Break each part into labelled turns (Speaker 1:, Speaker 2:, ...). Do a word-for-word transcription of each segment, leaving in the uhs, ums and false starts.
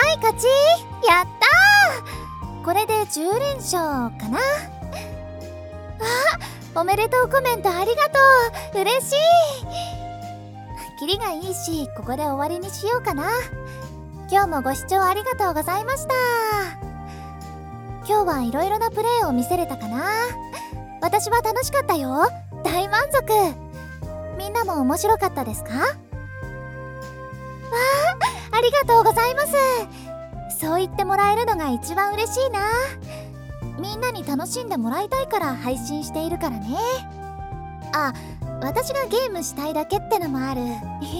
Speaker 1: い勝ち。やったー。これでじゅう連勝かな。あ、おめでとうコメントありがとう。嬉しい。キリがいいし、ここで終わりにしようかな。今日もご視聴ありがとうございました。今日はいろいろなプレーを見せれたかな。私は楽しかったよ。大満足。みんなも面白かったですか？わあ、ありがとうございます。そう言ってもらえるのが一番嬉しいな。みんなに楽しんでもらいたいから配信しているからね。あ、私がゲームしたいだけってのもある。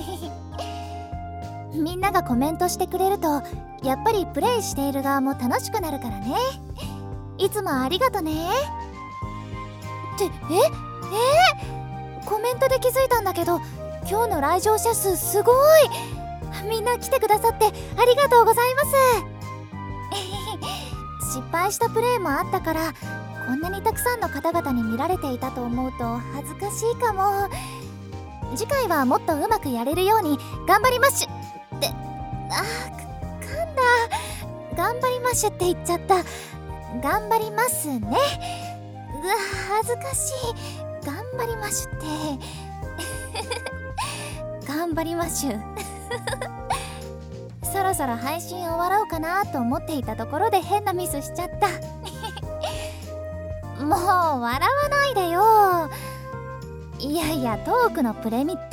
Speaker 1: みんながコメントしてくれるとやっぱりプレイしている側も楽しくなるからね。いつもありがとね。って、ええー、コメントで気づいたんだけど、今日の来場者数すごい。みんな来てくださってありがとうございます。失敗したプレイもあったから、こんなにたくさんの方々に見られていたと思うと恥ずかしいかも。次回はもっとうまくやれるように頑張りましゅって、あー、かんだ。頑張りましゅって言っちゃった。頑張りますね。うわ、恥ずかしい。頑張りましゅって頑張りましゅそろそろ配信終わろうかなと思っていたところで変なミスしちゃったもう笑わないでよ。いやいや、トークのプレミって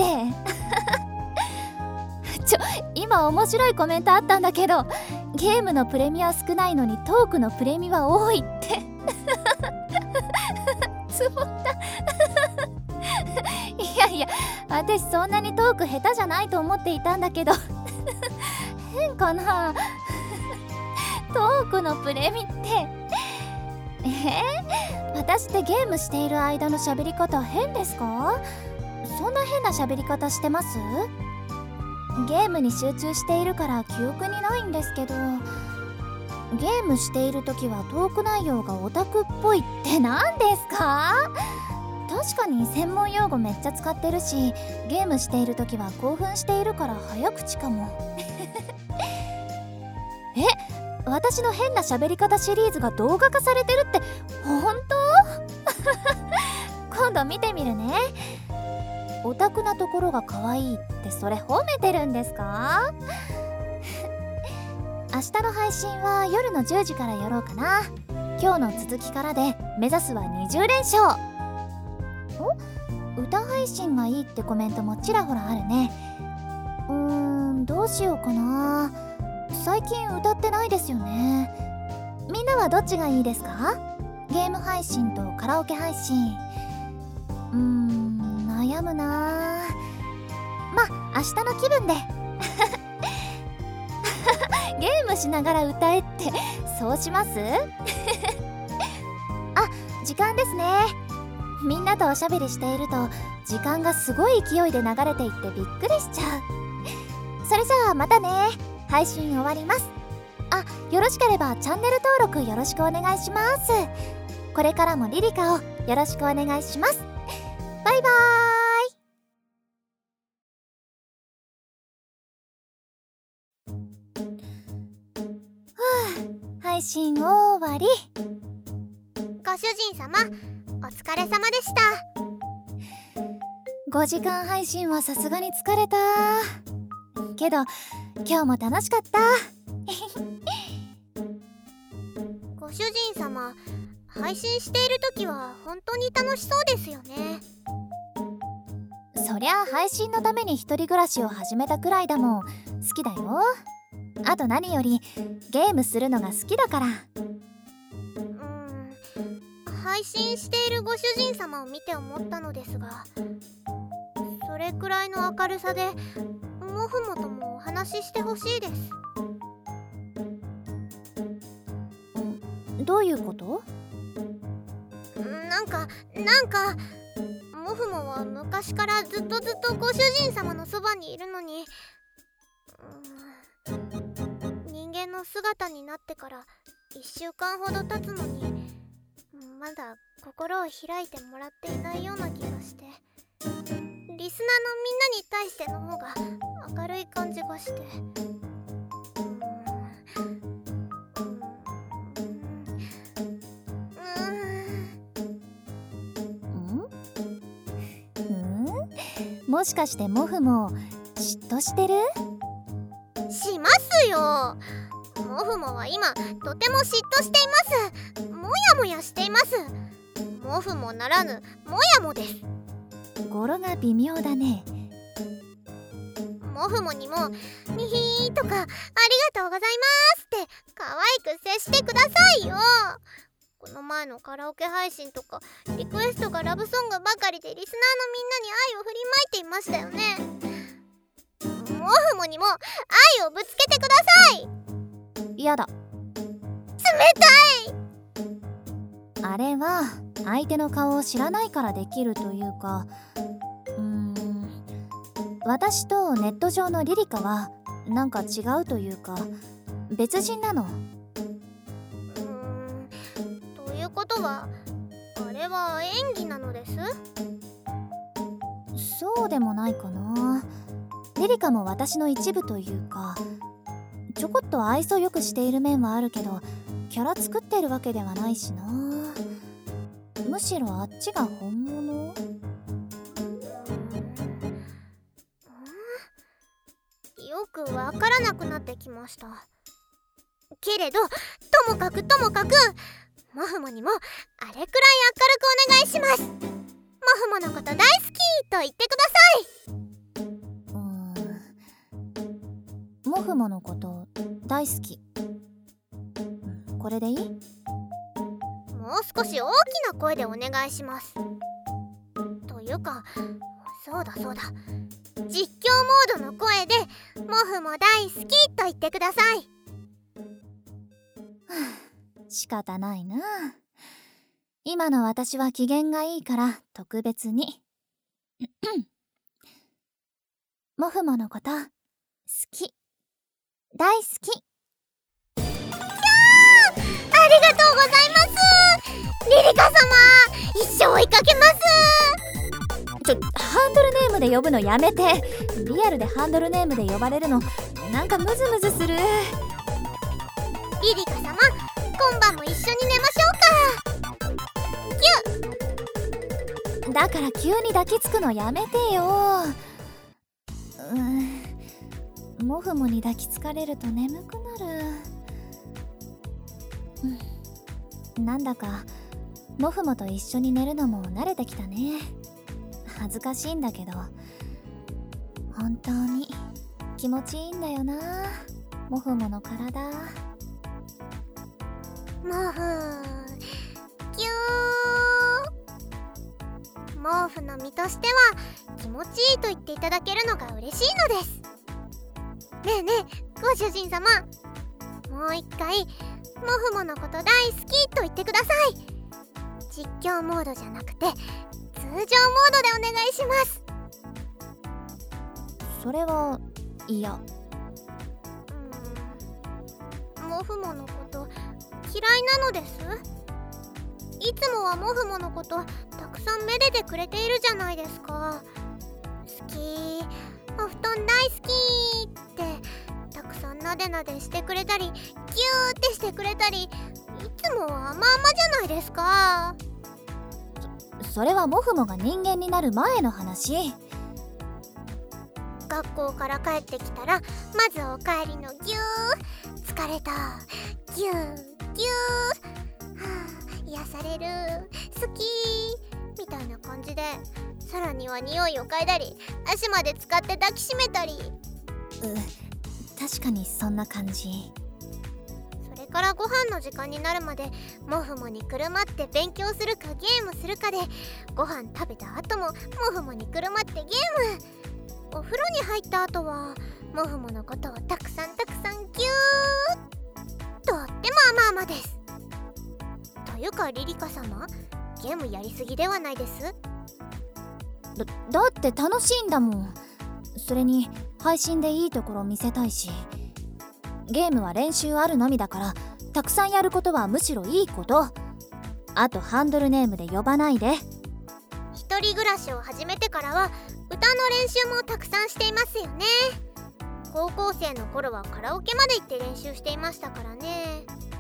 Speaker 1: ちょ、今面白いコメントあったんだけど、ゲームのプレミは少ないのにトークのプレミは多いってつぼったいやいや、私そんなにトーク下手じゃないと思っていたんだけど変かなトークのプレミってえー、私ってゲームしている間の喋り方変ですか？そんな変な喋り方してます？ゲームに集中しているから記憶にないんですけど、ゲームしている時はトーク内容がオタクっぽいって何ですか？確かに専門用語めっちゃ使ってるし、ゲームしている時は興奮しているから早口かもえ、私の変な喋り方シリーズが動画化されてるって本当？今度見てみるね。オタクなところが可愛いってそれ褒めてるんですか？明日の配信は夜のじゅうじからやろうかな。今日の続きからで目指すはにじゅう連勝。お、歌配信がいいってコメントもちらほらあるね。うーん、どうしようかな。最近歌ってないですよね。みんなはどっちがいいですか？ゲーム配信とカラオケ配信。うーん、悩むな。まあ明日の気分でゲームしながら歌えってそうしますあ、時間ですね。みんなとおしゃべりしていると時間がすごい勢いで流れていってびっくりしちゃう。それじゃあまたね。配信終わります。あ、よろしければチャンネル登録よろしくお願いします。これからもリリカをよろしくお願いします。バイバーイ。ふう、配信終わり。
Speaker 2: ご主人様、お疲れ様でした。
Speaker 1: ごじかん配信はさすがに疲れたけど今日も楽しかった
Speaker 2: ご主人様、配信している時は本当に楽しそうですよね。
Speaker 1: そりゃあ配信のために一人暮らしを始めたくらいだもん。好きだよ。あと何よりゲームするのが好きだから。
Speaker 2: うーん、配信しているご主人様を見て思ったのですが、それくらいの明るさでもふもともお話ししてほしいです。
Speaker 1: どういうこと？
Speaker 2: なんかなんかもふもは昔からずっとずっとご主人様のそばにいるのに、うーん、人間の姿になってからいっしゅうかんほど経つのにまだ心を開いてもらっていないような気がして、リスナーのみんなに対しての方が明るい感じがして、うーん
Speaker 1: もしかしてモフも嫉妬してる？
Speaker 2: しますよ。モフモは今とても嫉妬しています。もやもやしています。モフモならぬもやもです。
Speaker 1: 語呂が微妙だね。
Speaker 2: モフモにも「にひー」とか「ありがとうございます」って可愛く接してくださいよ。この前のカラオケ配信とかリクエストがラブソングばかりでリスナーのみんなに愛を振りまいていましたよね。モフモにも愛をぶつけてください。
Speaker 1: やだ。
Speaker 2: 冷
Speaker 1: たい。あれは相手の顔を知らないからできるというか、うーん私とネット上のリリカはなんか違うというか別人なの。
Speaker 2: うーんということはあれは演技なのです？
Speaker 1: そうでもないかな。リリカも私の一部というか、ちょこっと愛想よくしている面はあるけどキャラ作ってるわけではないしな。むしろあっちが本物？
Speaker 2: よくわからなくなってきました。けれどともかくともかくモフモにもあれくらい明るくお願いします。モフモのこと大好きと言ってください。
Speaker 1: モフモのこと大好き。これでいい？
Speaker 2: もう少し大きな声でお願いします。というかそうだそうだ、実況モードの声でモフモ大好きと言ってください。
Speaker 1: 仕方ないな。今の私は機嫌がいいから特別にモフモのこと好き、大好き。キャー、
Speaker 2: ありがとうございます。リリカ様、一生追いかけます。
Speaker 1: ちょ、ハンドルネームで呼ぶのやめて。リアルでハンドルネームで呼ばれるのなんかムズムズする。
Speaker 2: リリカ様、今晩も一緒に寝ましょうか。キュッ。
Speaker 1: だから急に抱きつくのやめてよ。うーん、モフモに抱きつかれると眠くなる。うん、なんだかモフモと一緒に寝るのも慣れてきたね。恥ずかしいんだけど本当に気持ちいいんだよな、モフモの体。
Speaker 2: モフキュー。毛布の身としては気持ちいいと言っていただけるのが嬉しいのです。ねえねえご主人様、もう一回モフモのこと大好きと言ってください。実況モードじゃなくて通常モードでお願いします。
Speaker 1: それは嫌。う
Speaker 2: ーんモフモのこと嫌いなのです。いつもはモフモのことたくさんめでてくれているじゃないですか。好き、お布団大好きってたくさんなでなでしてくれたりギューってしてくれたり、いつもは甘々じゃないですか。
Speaker 1: そ、それはモフモが人間になる前の話。
Speaker 2: 学校から帰ってきたらまずおかえりのギュー、疲れたギューギュー、はあ、癒される、好きみたいな感じで、さらには匂いを嗅いだり足まで使って抱きしめたり。
Speaker 1: う、確かにそんな感じ。
Speaker 2: それからご飯の時間になるまでモフモにくるまって勉強するかゲームするかで、ご飯食べた後もモフモにくるまってゲーム、お風呂に入った後はモフモのことをたくさんたくさんギュー、とっても甘々です。というかリリカ様、ゲームやりすぎではないです？
Speaker 1: だ、だって楽しいんだもん。それに配信でいいところ見せたいし、ゲームは練習あるのみだからたくさんやることはむしろいいこと。あとハンドルネームで呼ばないで。
Speaker 2: 一人暮らしを始めてからは歌の練習もたくさんしていますよね。高校生の頃はカラオケまで行って練習していましたからね。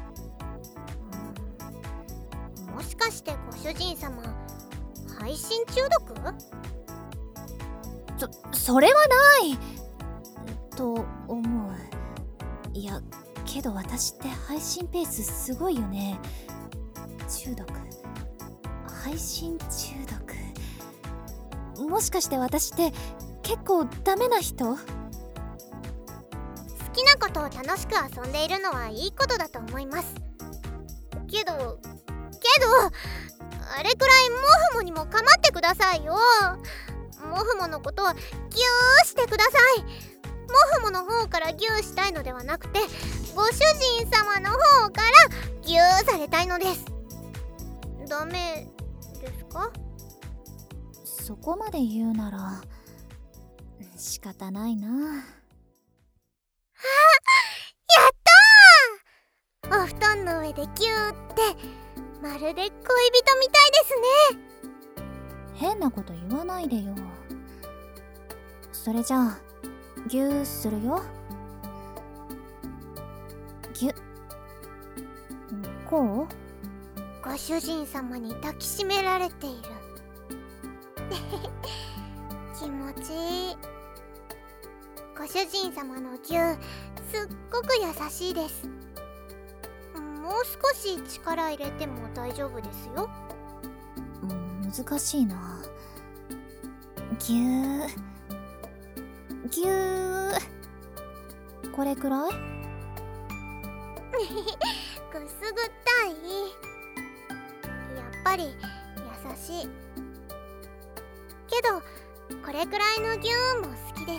Speaker 2: もしかしてご主人様配信中毒？
Speaker 1: そそれはないと思う。いやけど私って配信ペースすごいよね。中毒、配信中毒。もしかして私って結構ダメな人？
Speaker 2: 好きなことを楽しく遊んでいるのはいいことだと思います。けどけどあれくらいモフモにも構ってくださいよ。モフモのことをギューしてください。モフモの方からギューしたいのではなくて、ご主人様の方からギューされたいのです。ダメですか？
Speaker 1: そこまで言うなら仕方ないな。
Speaker 2: やったー！お布団の上でギューってまるで恋人みたいですね。
Speaker 1: 変なこと言わないでよ。それじゃあギューするよ。ギュこう？
Speaker 2: ご主人様に抱きしめられている。気持ちいい。ご主人様のギューすっごく優しいです。もう少し力入れても大丈夫ですよ。
Speaker 1: 難しいな。ギューギュー、これくらい？
Speaker 2: くすぐったい。やっぱり優しいけど、これくらいのギューも好きです。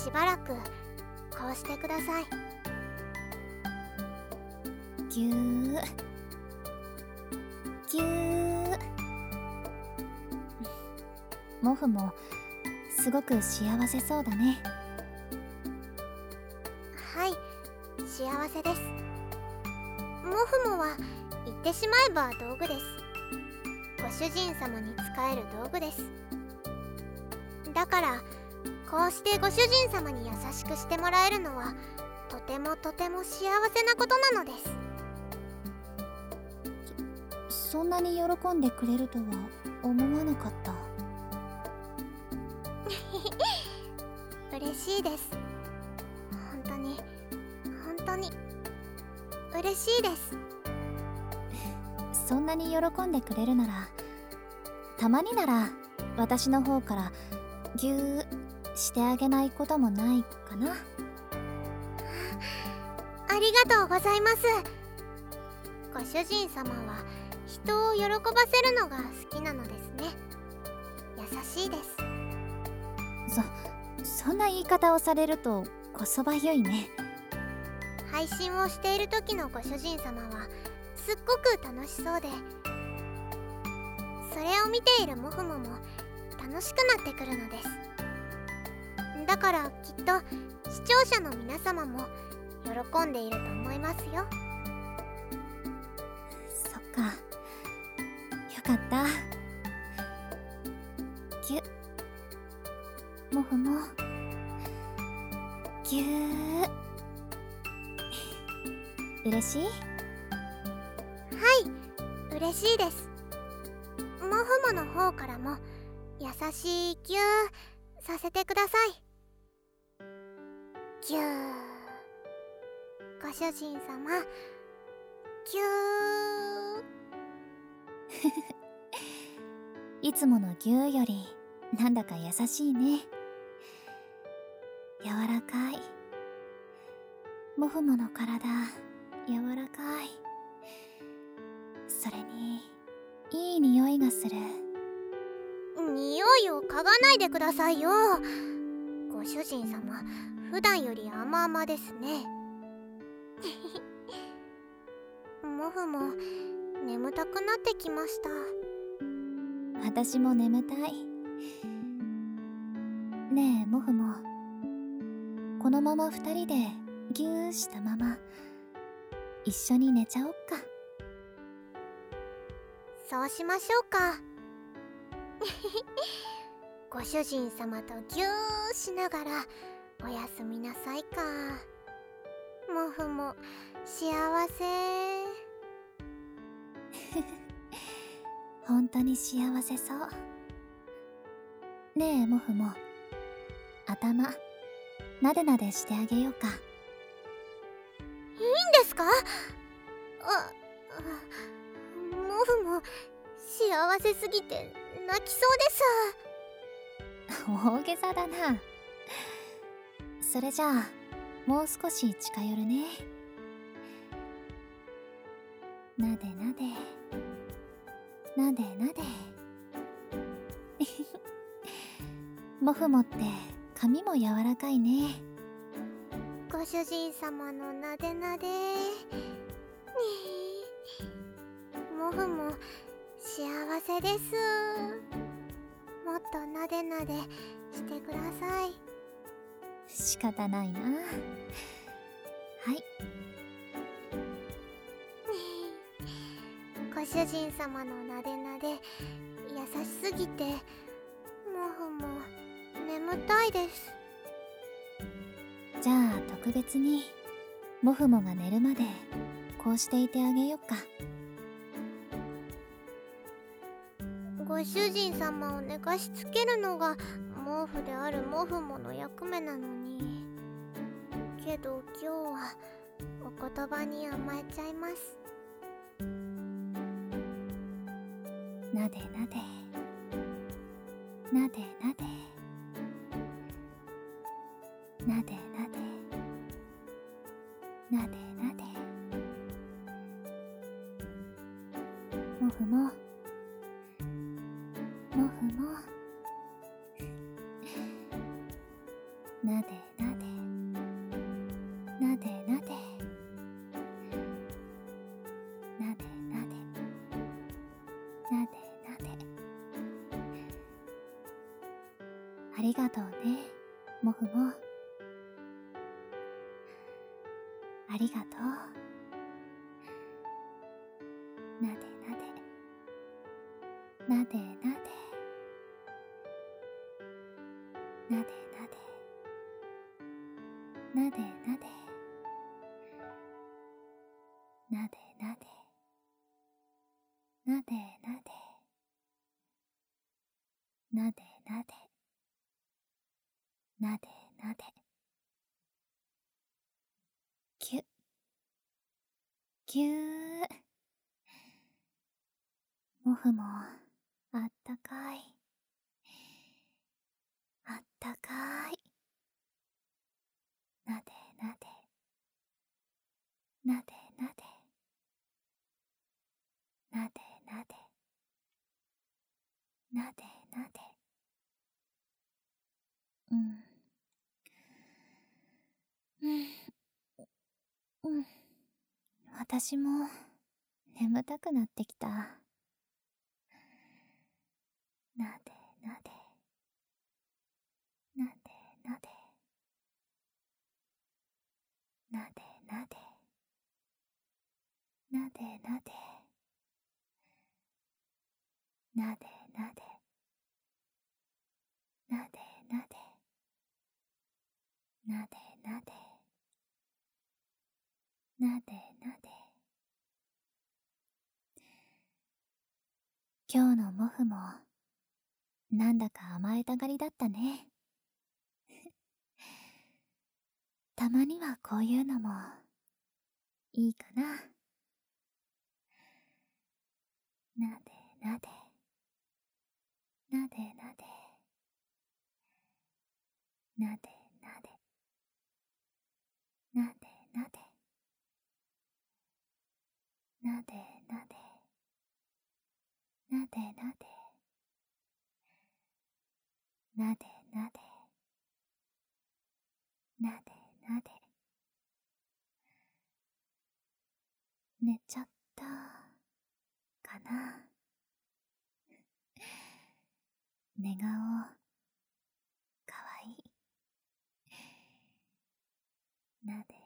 Speaker 2: しばらくこうしてください。
Speaker 1: ギューギュー。モフもすごく幸せそうだね。
Speaker 2: はい、幸せです。モフモは言ってしまえば道具です。ご主人様に使える道具です。だからこうしてご主人様に優しくしてもらえるのはとてもとても幸せなことなのです。
Speaker 1: そんなに喜んでくれるとは思わなかった。
Speaker 2: 嬉しいです。本当に本当に嬉しいです。
Speaker 1: そんなに喜んでくれるなら、たまになら私の方からギューしてあげないこともないかな。
Speaker 2: ありがとうございます。ご主人様は人を喜ばせるのが好きなのですね。優しいです。
Speaker 1: そ、そんな言い方をされるとこそばゆいね。
Speaker 2: 配信をしている時のご主人様はすっごく楽しそうで、それを見ているモフモも楽しくなってくるのです。だからきっと視聴者の皆様も喜んでいると思いますよ。
Speaker 1: そっか、よかった。ギュモフもギュー。嬉しい？
Speaker 2: はい、嬉しいです。モフモの方からも優しいギューさせてください。ギュー。ご主人様、ギュー。
Speaker 1: いつものギューよりなんだか優しいね。柔らかい。モフモの体柔らかい。それにいい匂いがする。
Speaker 2: 匂いを嗅がないでくださいよ。ご主人様、普段より甘々ですね。モフも眠たくなってきました。
Speaker 1: 私も眠たい。ねえモフも、このまま二人でギューしたまま一緒に寝ちゃおっか。
Speaker 2: そうしましょうか。ご主人様とギューしながらおやすみなさいか。モフも幸せ。
Speaker 1: 本当に幸せそう。 ねえモフも、頭なでなでしてあげようか。
Speaker 2: いいんですか？あ、あ、モフも幸せすぎて泣きそうです。
Speaker 1: 大げさだな。それじゃあもう少し近寄るね。なでなでなでなでモフモって髪も柔らかいね。
Speaker 2: ご主人様のなでなでモフも幸せです。もっとなでなでしてください。
Speaker 1: 仕方ないな。はい。
Speaker 2: ご主人様のなでなで優しすぎてモフも眠たいです。
Speaker 1: じゃあ特別にモフモが寝るまでこうしていてあげよっか。
Speaker 2: ご主人様を寝かしつけるのが毛布であるモフモの役目なのに。けど今日はお言葉に甘えちゃいます。
Speaker 1: なでなでなでなでなでなでなでなでモフモモフモなでなでなでなでなでなでなでなで。ありがとうねモフモ。ありがとう。なでなでなでなでなでなでなでなでなでなでなでなでなでなでなでなでキュッキュー。モフもあったかいあったかい。なでなでなでなでなでなでなでなで。うんうんうん。私も眠たくなってきた。なでなでなでなでなでなでなでなでなでなでなでなでなでなでなでなで。今日のモフもなんだか甘えたがりだったね。たまにはこういうのもいいかな。なでなでなでなでなでなでなでなでなでなでなでなでなでなでなでなで。寝ちゃったかな。寝顔かわいい。なで